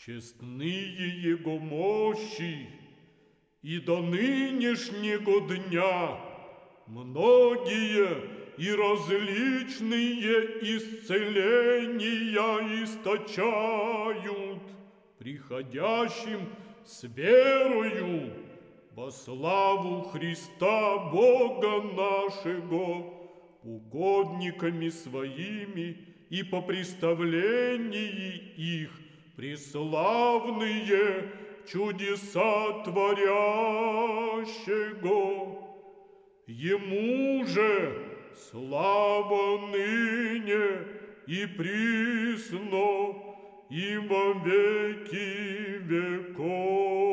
честные Его мощи, и до нынешнего дня многие и различные исцеления источают приходящим с верою во славу Христа Бога нашего, угодниками своими и по представлении их преславные чудеса творящего. Ему же слава ныне и присно и во веки веков.